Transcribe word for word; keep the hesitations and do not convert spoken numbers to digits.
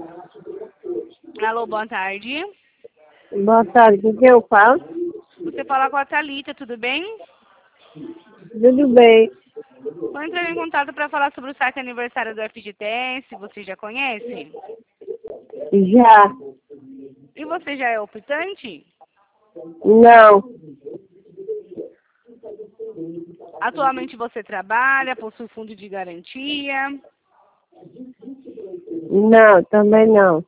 Alô, boa tarde. Boa tarde, com quem eu falo? Você fala com a Thalita, tudo bem? Tudo bem. Vou entrar em contato para falar sobre o site aniversário do F G T S, você já conhece? Já. E você já é optante? Não. Atualmente você trabalha, possui fundo de garantia? Não, também não.